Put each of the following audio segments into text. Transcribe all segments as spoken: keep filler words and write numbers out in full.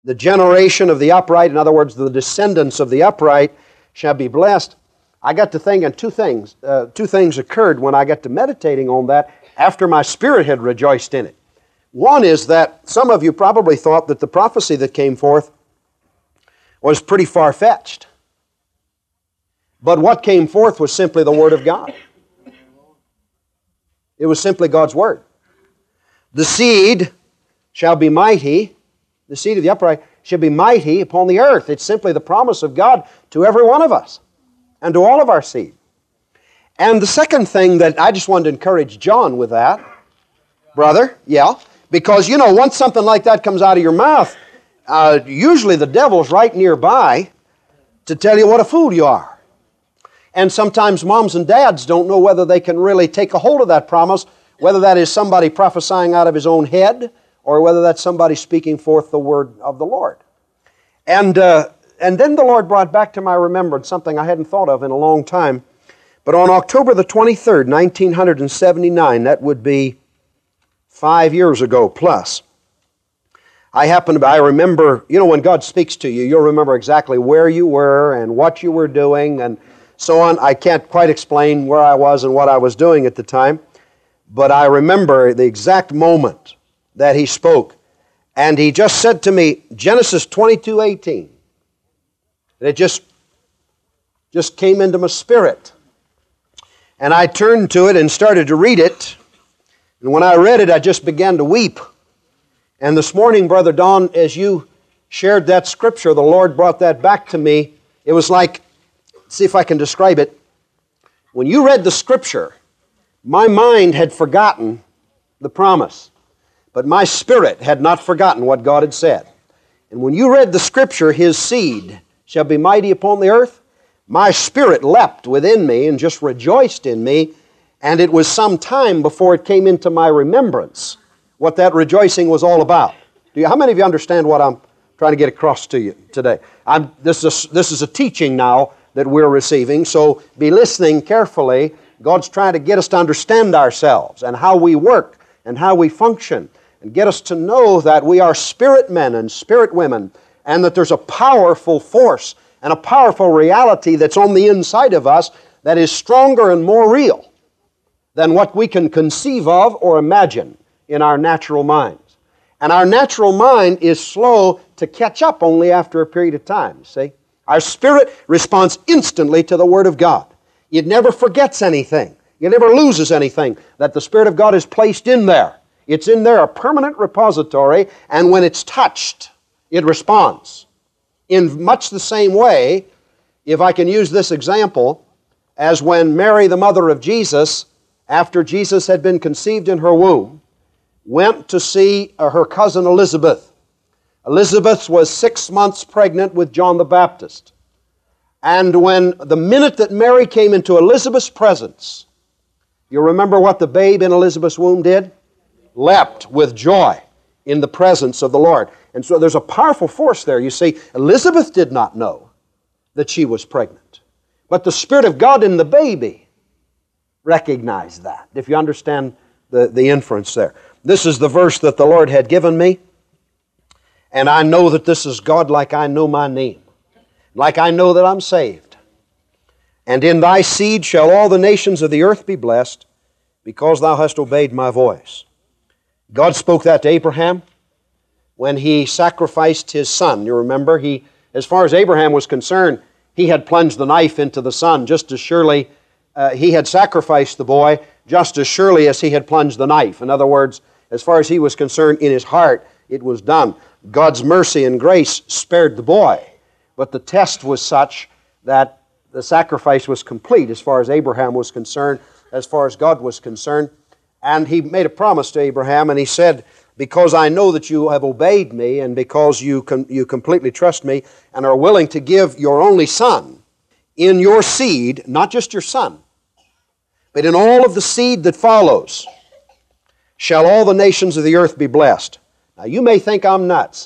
The generation of the upright, in other words, the descendants of the upright, shall be blessed. I got to thinking two things. Uh, two things occurred when I got to meditating on that after my spirit had rejoiced in it. One is that some of you probably thought that the prophecy that came forth was pretty far-fetched. But what came forth was simply the Word of God. It was simply God's Word. The seed shall be mighty, the seed of the upright shall be mighty upon the earth. It's simply the promise of God to every one of us and to all of our seed. And the second thing that I just wanted to encourage John with that, brother, yeah, because, you know, once something like that comes out of your mouth, uh, usually the devil's right nearby to tell you what a fool you are. And sometimes moms and dads don't know whether they can really take a hold of that promise, whether that is somebody prophesying out of his own head or whether that's somebody speaking forth the word of the Lord. And, uh, and then the Lord brought back to my remembrance something I hadn't thought of in a long time. But on October the twenty-third, nineteen seventy-nine, that would be five years ago plus, I happened to, I remember, you know, when God speaks to you, you'll remember exactly where you were and what you were doing and so on. I can't quite explain where I was and what I was doing at the time, but I remember the exact moment that He spoke. And He just said to me, Genesis twenty-two eighteen. And it just, just came into my spirit. And I turned to it and started to read it. And when I read it, I just began to weep. And this morning, Brother Don, as you shared that scripture, the Lord brought that back to me. It was like, see if I can describe it. When you read the scripture, my mind had forgotten the promise, but my spirit had not forgotten what God had said. And when you read the scripture, His seed shall be mighty upon the earth, my spirit leapt within me and just rejoiced in me, and it was some time before it came into my remembrance what that rejoicing was all about. Do you, how many of you understand what I'm trying to get across to you today? I'm, this, is a, this is a teaching now that we're receiving, so be listening carefully. God's trying to get us to understand ourselves and how we work and how we function and get us to know that we are spirit men and spirit women and that there's a powerful force and a powerful reality that's on the inside of us that is stronger and more real than what we can conceive of or imagine in our natural minds. And our natural mind is slow to catch up only after a period of time, you see. Our spirit responds instantly to the Word of God. It never forgets anything. It never loses anything that the Spirit of God has placed in there. It's in there, a permanent repository, and when it's touched, it responds. In much the same way, if I can use this example, as when Mary, the mother of Jesus, after Jesus had been conceived in her womb, went to see uh, her cousin Elizabeth. Elizabeth was six months pregnant with John the Baptist. And when the minute that Mary came into Elizabeth's presence, you remember what the babe in Elizabeth's womb did? Leapt with joy in the presence of the Lord. And so there's a powerful force there. You see, Elizabeth did not know that she was pregnant. But the Spirit of God in the baby recognized that, if you understand the, the inference there. This is the verse that the Lord had given me. And I know that this is God like I know my name, like I know that I'm saved. And in thy seed shall all the nations of the earth be blessed, because thou hast obeyed my voice. God spoke that to Abraham when he sacrificed his son. You remember, he, as far as Abraham was concerned, he had plunged the knife into the son just as surely uh, he had sacrificed the boy, just as surely as he had plunged the knife. In other words, as far as he was concerned, in his heart, it was done. God's mercy and grace spared the boy, but the test was such that the sacrifice was complete as far as Abraham was concerned, as far as God was concerned. And he made a promise to Abraham, and he said, because I know that you have obeyed me, and because you com- you completely trust me, and are willing to give your only son in your seed, not just your son, but in all of the seed that follows, shall all the nations of the earth be blessed. Now, you may think I'm nuts,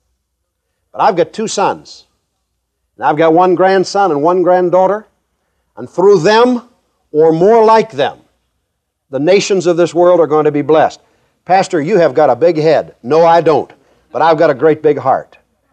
but I've got two sons, and I've got one grandson and one granddaughter, and through them, or more like them, the nations of this world are going to be blessed. Pastor, you have got a big head. No, I don't, but I've got a great big heart.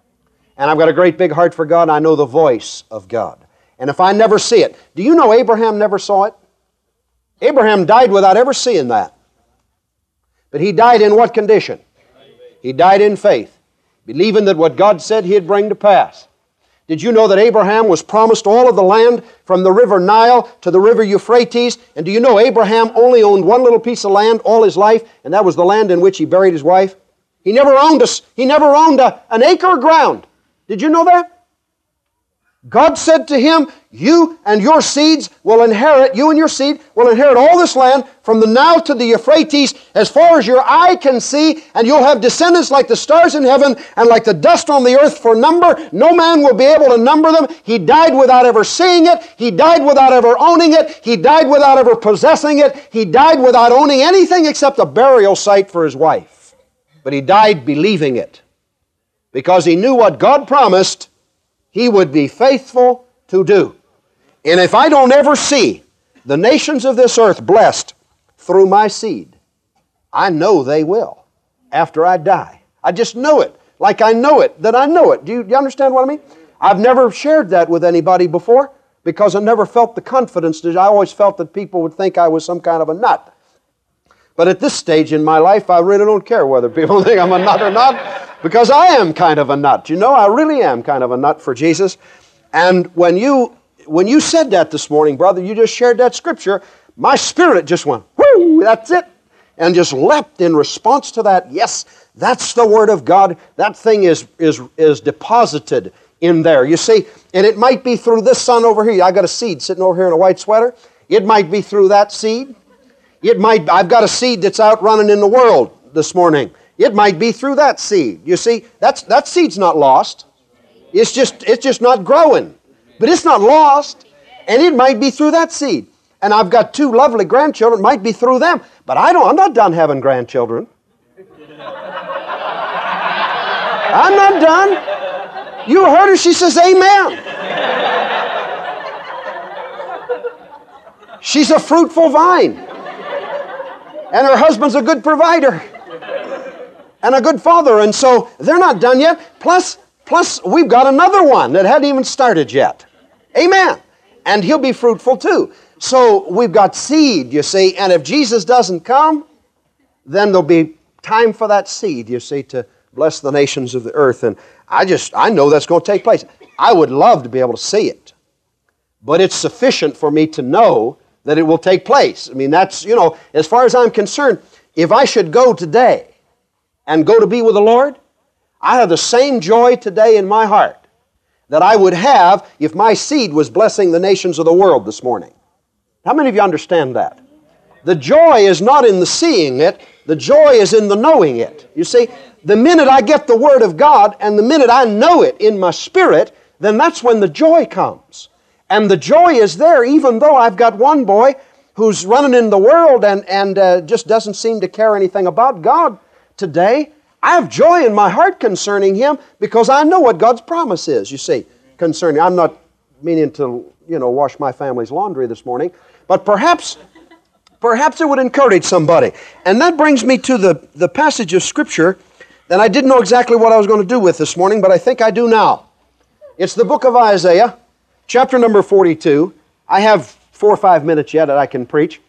And I've got a great big heart for God. And I know the voice of God. And if I never see it, do you know Abraham never saw it? Abraham died without ever seeing that. But he died in what condition? He died in faith, believing that what God said He'd bring to pass. Did you know that Abraham was promised all of the land from the river Nile to the river Euphrates? And do you know Abraham only owned one little piece of land all his life, and that was the land in which he buried his wife? He never owned, a, he never owned a, an acre of ground. Did you know that? God said to him, you and your seeds will inherit, you and your seed will inherit all this land from the Nile to the Euphrates as far as your eye can see, and you'll have descendants like the stars in heaven and like the dust on the earth for number. No man will be able to number them. He died without ever seeing it. He died without ever owning it. He died without ever possessing it. He died without owning anything except a burial site for his wife. But he died believing it because he knew what God promised He would be faithful to do. And if I don't ever see the nations of this earth blessed through my seed, I know they will after I die. I just know it, like I know it, that I know it. Do you, do you understand what I mean? I've never shared that with anybody before because I never felt the confidence. That I always felt that people would think I was some kind of a nut. But at this stage in my life, I really don't care whether people think I'm a nut or not, because I am kind of a nut. You know, I really am kind of a nut for Jesus. And when you when you said that this morning, brother, you just shared that scripture, my spirit just went, whoo, that's it, and just leapt in response to that. Yes, that's the Word of God. That thing is is is deposited in there. You see, and it might be through this son over here. I got a seed sitting over here in a white sweater. It might be through that seed. It might, I've got a seed that's out running in the world this morning. It might be through that seed. You see, that's, that seed's not lost. It's just, it's just not growing. But it's not lost. And it might be through that seed. And I've got two lovely grandchildren. It might be through them. But I don't, I'm not done having grandchildren. I'm not done. You heard her, she says, amen. She's a fruitful vine. And her husband's a good provider and a good father. And so they're not done yet. Plus, plus we've got another one that hadn't even started yet. Amen. And he'll be fruitful too. So we've got seed, you see. And if Jesus doesn't come, then there'll be time for that seed, you see, to bless the nations of the earth. And I just, I know that's going to take place. I would love to be able to see it. But it's sufficient for me to know that it will take place. I mean, that's, you know, as far as I'm concerned, if I should go today and go to be with the Lord, I have the same joy today in my heart that I would have if my seed was blessing the nations of the world this morning. How many of you understand that? The joy is not in the seeing it, the joy is in the knowing it. You see, the minute I get the Word of God and the minute I know it in my spirit, then that's when the joy comes. And the joy is there, even though I've got one boy who's running in the world and, and uh, just doesn't seem to care anything about God today. I have joy in my heart concerning him because I know what God's promise is, you see, concerning. I'm not meaning to, you know, wash my family's laundry this morning, but perhaps, perhaps it would encourage somebody. And that brings me to the, the passage of Scripture that I didn't know exactly what I was going to do with this morning, but I think I do now. It's the book of Isaiah. Chapter number forty-two. I have four or five minutes yet that I can preach.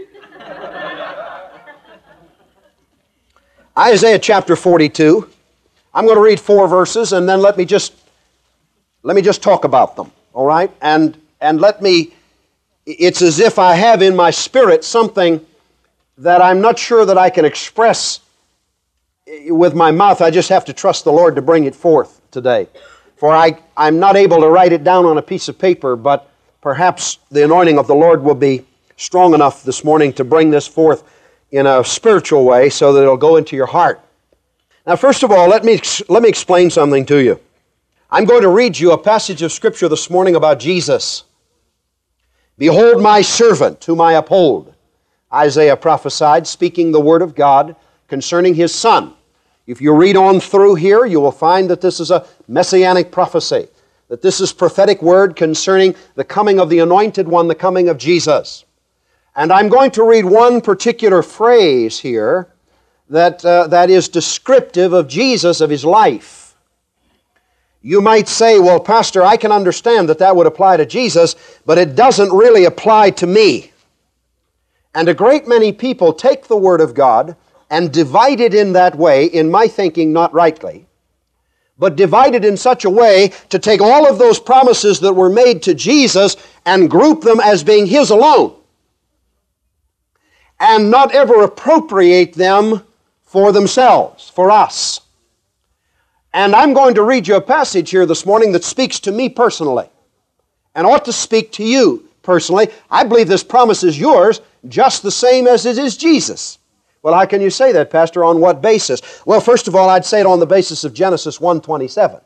Isaiah chapter forty-two. I'm going to read four verses and then let me just let me just talk about them, all right? And and let me, it's as if I have in my spirit something that I'm not sure that I can express with my mouth. I just have to trust the Lord to bring it forth today. For I, I'm not able to write it down on a piece of paper, but perhaps the anointing of the Lord will be strong enough this morning to bring this forth in a spiritual way so that it'll go into your heart. Now, first of all, let me, let me explain something to you. I'm going to read you a passage of Scripture this morning about Jesus. Behold my servant, whom I uphold, Isaiah prophesied, speaking the word of God concerning his Son. If you read on through here, you will find that this is a messianic prophecy, that this is prophetic word concerning the coming of the Anointed One, the coming of Jesus. And I'm going to read one particular phrase here that, uh, that is descriptive of Jesus, of his life. You might say, well, Pastor, I can understand that that would apply to Jesus, but it doesn't really apply to me. And a great many people take the Word of God and divide it in that way, in my thinking not rightly, but divide it in such a way to take all of those promises that were made to Jesus and group them as being His alone, and not ever appropriate them for themselves, for us. And I'm going to read you a passage here this morning that speaks to me personally, and ought to speak to you personally. I believe this promise is yours just the same as it is Jesus. Well, how can you say that, Pastor? On what basis? Well, first of all, I'd say it on the basis of Genesis one twenty-seven.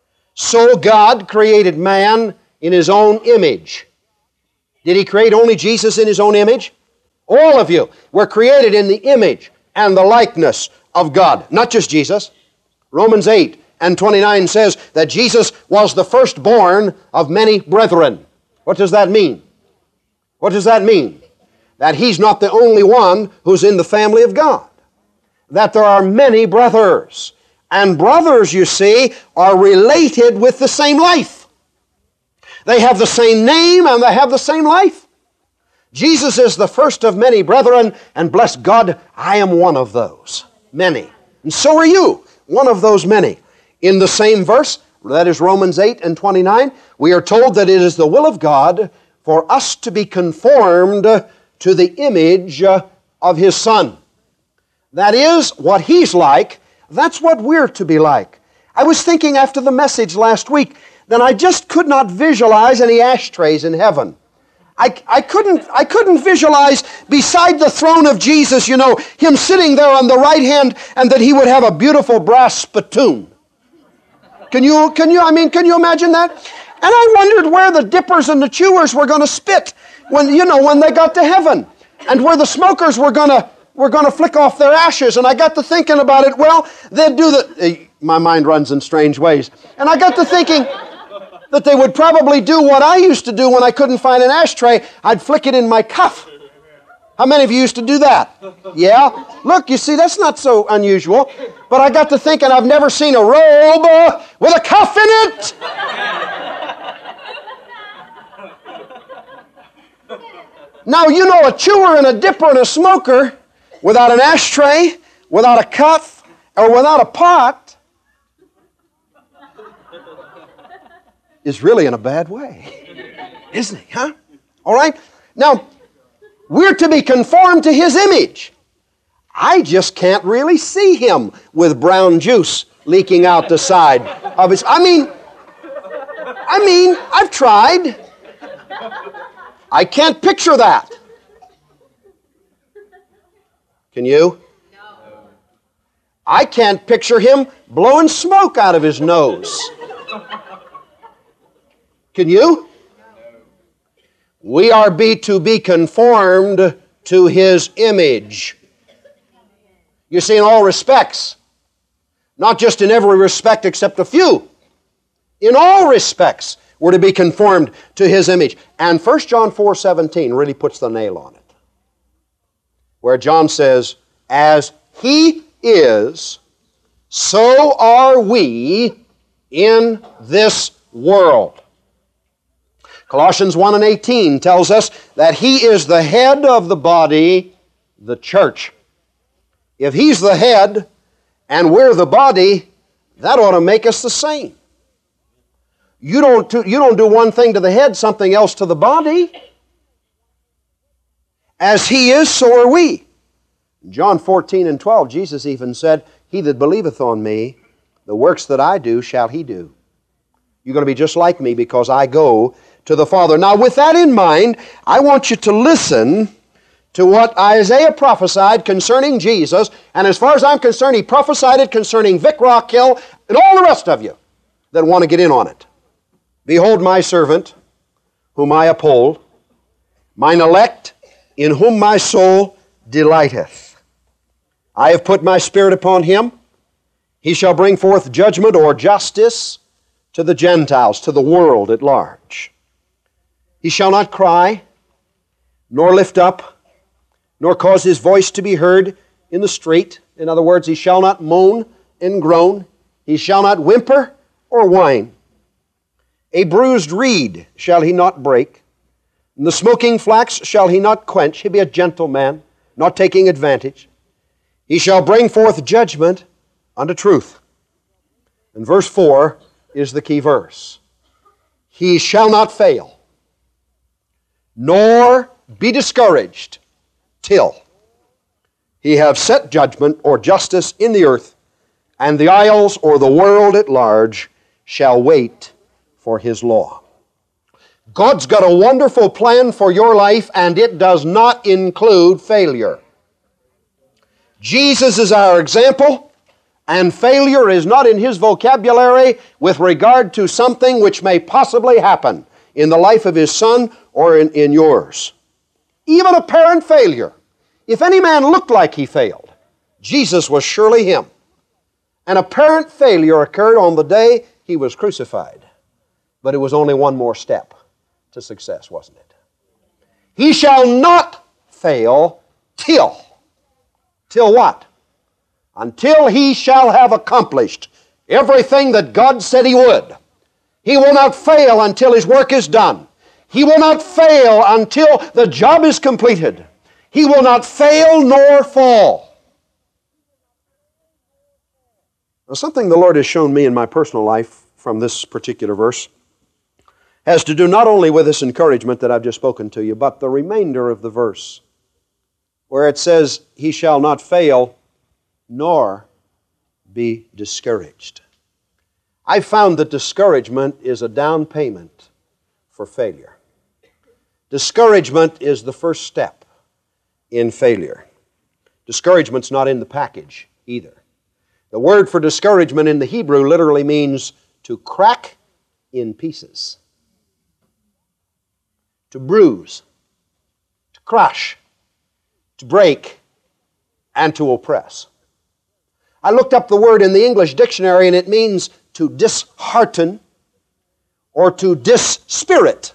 So God created man in His own image. Did He create only Jesus in His own image? All of you were created in the image and the likeness of God, not just Jesus. Romans eight and twenty-nine says that Jesus was the firstborn of many brethren. What does that mean? What does that mean? That He's not the only one who's in the family of God. That there are many brothers. And brothers, you see, are related with the same life. They have the same name and they have the same life. Jesus is the first of many brethren, and bless God, I am one of those many. And so are you, one of those many. In the same verse, that is Romans eight and twenty-nine, we are told that it is the will of God for us to be conformed to the image of His Son. That is, what He's like, that's what we're to be like. I was thinking after the message last week that I just could not visualize any ashtrays in heaven. I, I couldn't I couldn't visualize beside the throne of Jesus, you know, Him sitting there on the right hand, and that He would have a beautiful brass spittoon. Can you, can you, I mean, can you imagine that? And I wondered where the dippers and the chewers were going to spit when, you know, when they got to heaven, and where the smokers were going to were going to flick off their ashes. And I got to thinking about it. Well, they'd do the, my mind runs in strange ways. And I got to thinking that they would probably do what I used to do when I couldn't find an ashtray. I'd flick it in my cuff. How many of you used to do that? Yeah? Look, you see, that's not so unusual. But I got to thinking, I've never seen a robe uh, with a cuff in it. Now, you know, a chewer and a dipper and a smoker without an ashtray, without a cuff, or without a pot is really in a bad way, isn't he, huh? All right? Now, we're to be conformed to His image. I just can't really see Him with brown juice leaking out the side of His... I mean, I mean, I've tried. I can't picture that. Can you? No. I can't picture Him blowing smoke out of His nose. Can you? We are be to be conformed to His image. You see, in all respects, not just in every respect except a few, in all respects, we're to be conformed to His image. And First John four seventeen really puts the nail on it, where John says, as He is, so are we in this world. Colossians one and eighteen tells us that He is the head of the body, the church. If He's the head and we're the body, that ought to make us the same. You don't, do, you don't do one thing to the head, something else to the body. As He is, so are we. John fourteen and twelve, Jesus even said, he that believeth on me, the works that I do shall he do. You're going to be just like me because I go to the Father. Now, with that in mind, I want you to listen to what Isaiah prophesied concerning Jesus. And as far as I'm concerned, he prophesied it concerning Vic Rockhill and all the rest of you that want to get in on it. Behold my servant, whom I uphold, mine elect, in whom my soul delighteth. I have put my Spirit upon him. He shall bring forth judgment or justice to the Gentiles, to the world at large. He shall not cry, nor lift up, nor cause his voice to be heard in the street. In other words, he shall not moan and groan. He shall not whimper or wine. A bruised reed shall he not break, and the smoking flax shall he not quench. He be a gentle man, not taking advantage. He shall bring forth judgment unto truth. And verse four is the key verse. He shall not fail, nor be discouraged, till he have set judgment or justice in the earth, and the isles or the world at large shall wait for his law. God's got a wonderful plan for your life, and it does not include failure. Jesus is our example, and failure is not in his vocabulary with regard to something which may possibly happen in the life of his son or in, in yours. Even apparent failure. If any man looked like he failed, Jesus was surely him. An apparent failure occurred on the day he was crucified. But it was only one more step to success, wasn't it? He shall not fail till. Till what? Until he shall have accomplished everything that God said he would. He will not fail until his work is done. He will not fail until the job is completed. He will not fail nor fall. Now, something the Lord has shown me in my personal life from this particular verse has to do not only with this encouragement that I've just spoken to you, but the remainder of the verse, where it says, he shall not fail nor be discouraged. I found that discouragement is a down payment for failure. Discouragement is the first step in failure. Discouragement's not in the package either. The word for discouragement in the Hebrew literally means to crack in pieces, to bruise, to crush, to break, and to oppress. I looked up the word in the English dictionary, and it means to dishearten or to dispirit.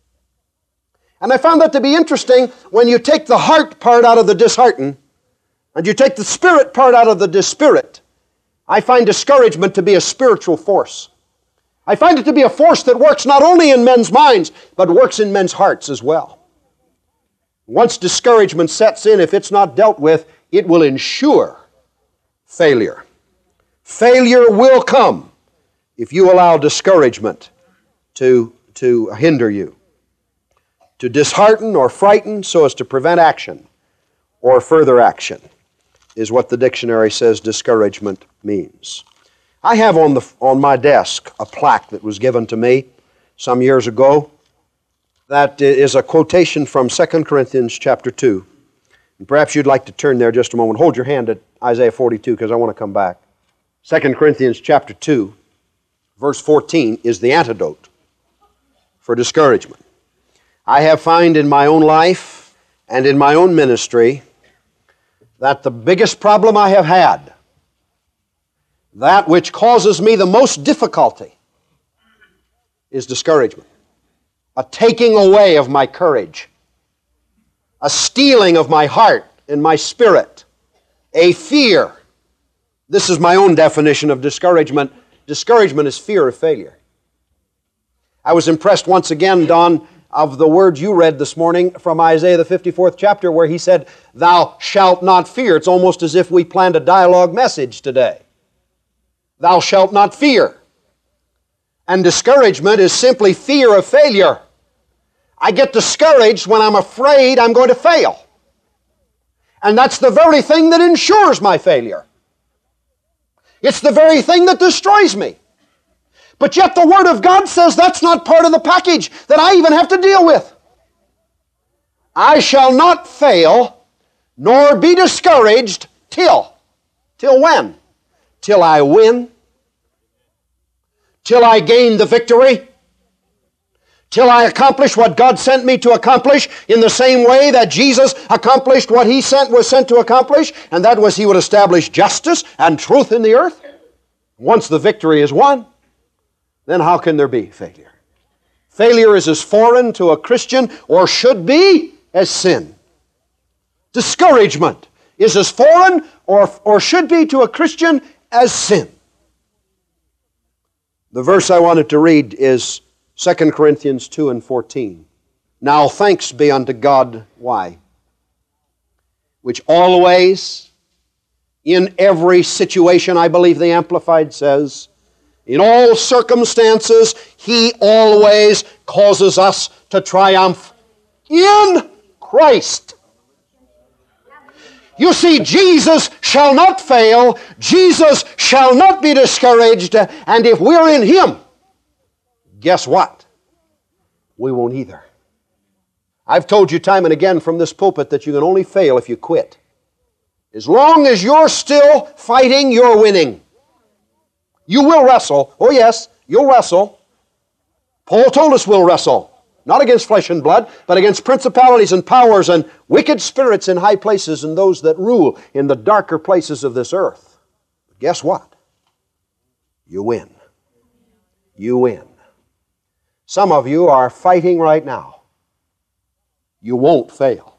And I found that to be interesting. When you take the heart part out of the dishearten and you take the spirit part out of the dispirit, I find discouragement to be a spiritual force. I find it to be a force that works not only in men's minds, but works in men's hearts as well. Once discouragement sets in, if it's not dealt with, it will ensure failure. Failure will come if you allow discouragement to, to hinder you. To dishearten or frighten so as to prevent action or further action is what the dictionary says discouragement means. I have on, the, on my desk a plaque that was given to me some years ago that is a quotation from Second Corinthians chapter two. And perhaps you'd like to turn there just a moment. Hold your hand at Isaiah forty-two because I want to come back. Second Corinthians chapter two, verse fourteen is the antidote for discouragement. I have found in my own life and in my own ministry that the biggest problem I have had, that which causes me the most difficulty, is discouragement. A taking away of my courage, a stealing of my heart and my spirit, a fear. This is my own definition of discouragement. Discouragement is fear of failure. I was impressed once again, Don, of the words you read this morning from Isaiah the fifty-fourth chapter where he said, thou shalt not fear. It's almost as if we planned a dialogue message today. Thou shalt not fear. And discouragement is simply fear of failure. I get discouraged when I'm afraid I'm going to fail. And that's the very thing that ensures my failure. It's the very thing that destroys me. But yet the Word of God says that's not part of the package that I even have to deal with. I shall not fail, nor be discouraged till. Till when? Till I win. Till I gain the victory. Till I accomplish what God sent me to accomplish in the same way that Jesus accomplished what He sent was sent to accomplish, and that was He would establish justice and truth in the earth. Once the victory is won, then how can there be failure? Failure is as foreign to a Christian, or should be, as sin. Discouragement is as foreign or, or should be to a Christian as sin. The verse I wanted to read is Second Corinthians two and fourteen. Now thanks be unto God, why? Which always, in every situation, I believe the Amplified says, in all circumstances, He always causes us to triumph in Christ. You see, Jesus shall not fail. Jesus shall not be discouraged. And if we're in Him, guess what? We won't either. I've told you time and again from this pulpit that you can only fail if you quit. As long as you're still fighting, you're winning. You will wrestle. Oh yes, you'll wrestle. Paul told us we'll wrestle. Not against flesh and blood, but against principalities and powers and wicked spirits in high places and those that rule in the darker places of this earth. But guess what? You win. You win. Some of you are fighting right now. You won't fail.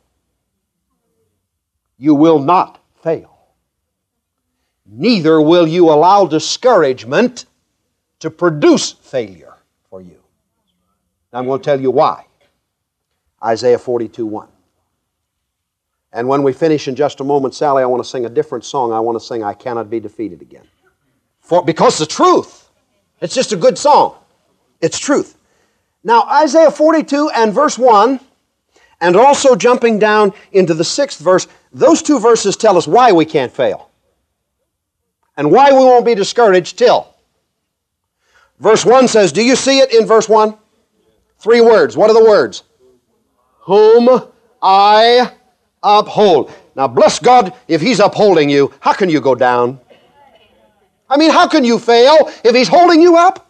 You will not fail. Neither will you allow discouragement to produce failure for you. I'm going to tell you why. Isaiah forty-two one. And when we finish in just a moment, Sally, I want to sing a different song. I want to sing I Cannot Be Defeated Again. For, because the truth. It's just a good song. It's truth. Now, Isaiah forty-two and verse one, and also jumping down into the sixth verse, those two verses tell us why we can't fail. And why we won't be discouraged till. Verse one says, do you see it in verse one? Three words. What are the words? Whom I uphold. Now, bless God, if He's upholding you, how can you go down? I mean, how can you fail if He's holding you up?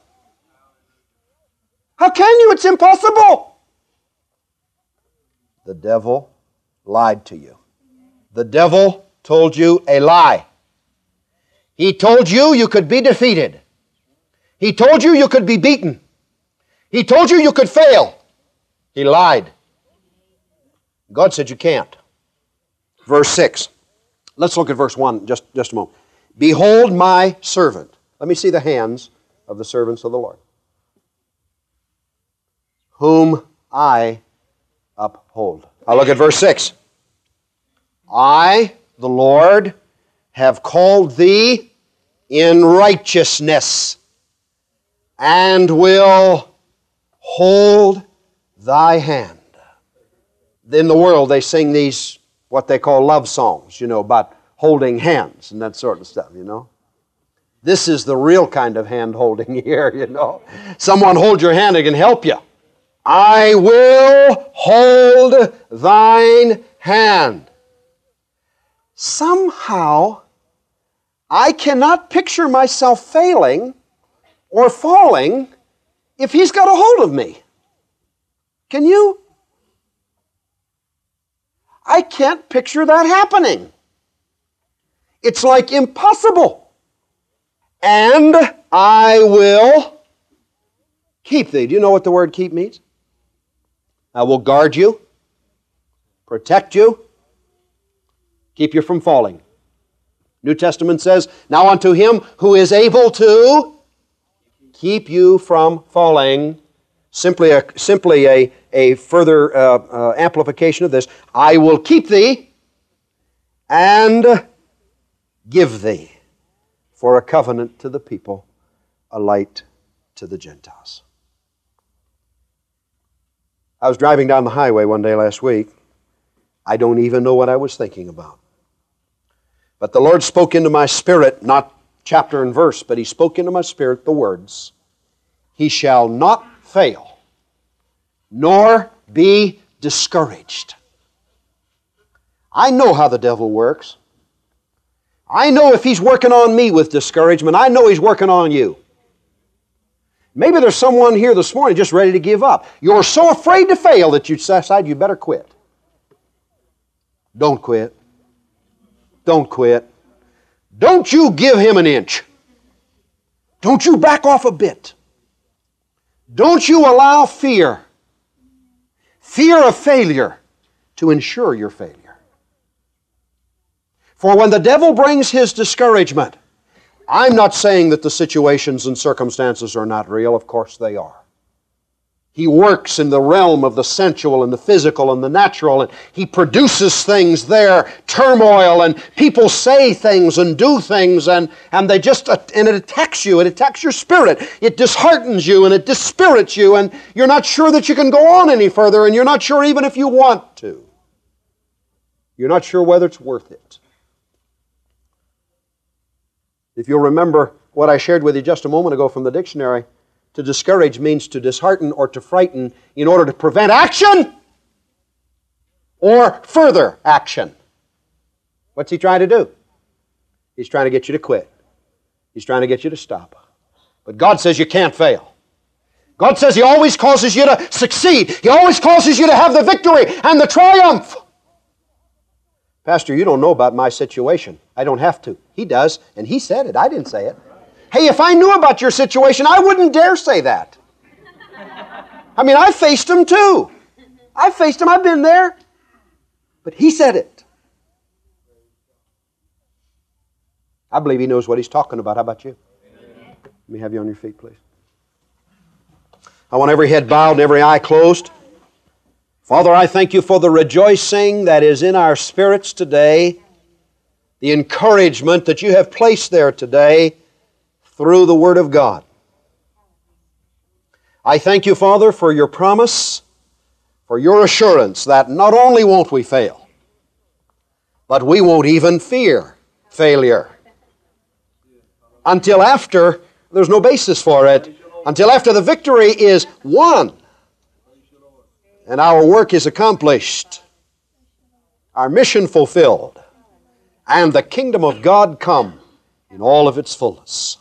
How can you? It's impossible. The devil lied to you. The devil told you a lie. He told you you could be defeated. He told you you could be beaten. He told you you could fail. He lied. God said you can't. Verse six. Let's look at verse one just, just a moment. Behold my servant. Let me see the hands of the servants of the Lord. Whom I uphold. Now look at verse six. I, the Lord, have called thee in righteousness and will hold thy hand. In the world they sing these, what they call love songs, you know, about holding hands and that sort of stuff, you know. This is the real kind of hand holding here, you know. Someone hold your hand and can help you. I will hold thine hand. Somehow, I cannot picture myself failing or falling if He's got a hold of me. Can you? I can't picture that happening. It's like impossible. And I will keep thee. Do you know what the word keep means? I will guard you, protect you, keep you from falling. New Testament says, now unto Him who is able to keep you from falling. Simply a, simply a, a further uh, uh, amplification of this. I will keep thee and give thee for a covenant to the people, a light to the Gentiles. I was driving down the highway one day last week. I don't even know what I was thinking about. But the Lord spoke into my spirit, not chapter and verse, but He spoke into my spirit the words, He shall not fail, nor be discouraged. I know how the devil works. I know if he's working on me with discouragement, I know he's working on you. Maybe there's someone here this morning just ready to give up. You're so afraid to fail that you decide you better quit. Don't quit. Don't quit. Don't you give him an inch. Don't you back off a bit. Don't you allow fear, fear of failure, to ensure your failure. For when the devil brings his discouragement, I'm not saying that the situations and circumstances are not real. Of course they are. He works in the realm of the sensual and the physical and the natural, and He produces things there, turmoil, and people say things and do things, and, and they just, and it attacks you, it attacks your spirit. It disheartens you and it dispirits you, and you're not sure that you can go on any further, and you're not sure even if you want to. You're not sure whether it's worth it. If you'll remember what I shared with you just a moment ago from the dictionary, to discourage means to dishearten or to frighten in order to prevent action or further action. What's he trying to do? He's trying to get you to quit. He's trying to get you to stop. But God says you can't fail. God says He always causes you to succeed. He always causes you to have the victory and the triumph. Pastor, you don't know about my situation. I don't have to. He does, and He said it. I didn't say it. Hey, if I knew about your situation, I wouldn't dare say that. I mean, I faced them too. I faced them. I've been there. But He said it. I believe He knows what He's talking about. How about you? Let me have you on your feet, please. I want every head bowed and every eye closed. Father, I thank You for the rejoicing that is in our spirits today, the encouragement that You have placed there today through the Word of God. I thank You, Father, for Your promise, for Your assurance that not only won't we fail, but we won't even fear failure until after there's no basis for it, until after the victory is won and our work is accomplished, our mission fulfilled, and the kingdom of God come in all of its fullness.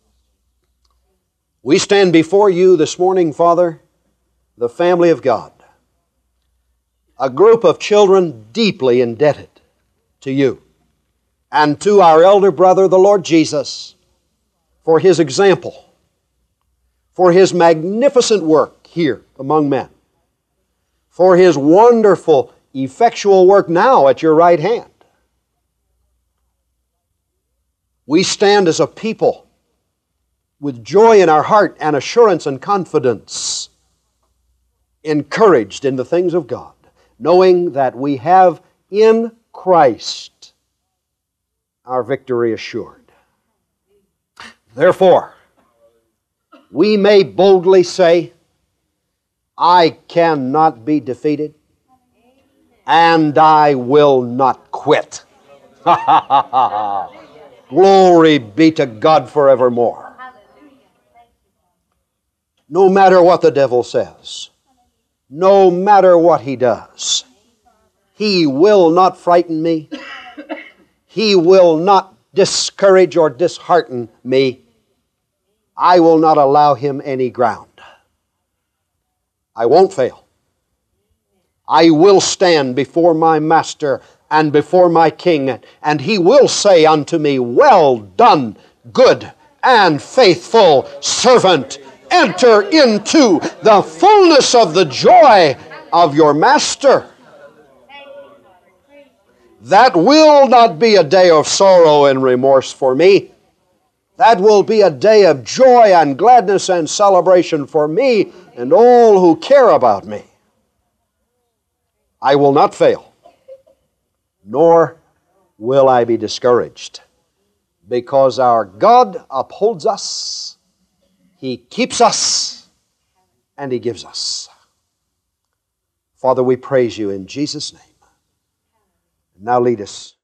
We stand before You this morning, Father, the family of God, a group of children deeply indebted to You and to our elder brother, the Lord Jesus, for His example, for His magnificent work here among men, for His wonderful, effectual work now at Your right hand. We stand as a people with joy in our heart and assurance and confidence, encouraged in the things of God, knowing that we have in Christ our victory assured. Therefore, we may boldly say, I cannot be defeated, and I will not quit. Glory be to God forevermore. No matter what the devil says, no matter what he does, he will not frighten me. He will not discourage or dishearten me. I will not allow him any ground. I won't fail. I will stand before my Master and before my King, and He will say unto me, Well done, good and faithful servant. Enter into the fullness of the joy of your Master. That will not be a day of sorrow and remorse for me. That will be a day of joy and gladness and celebration for me and all who care about me. I will not fail, nor will I be discouraged, because our God upholds us, He keeps us, and He gives us. Father, we praise You in Jesus' name. Now lead us.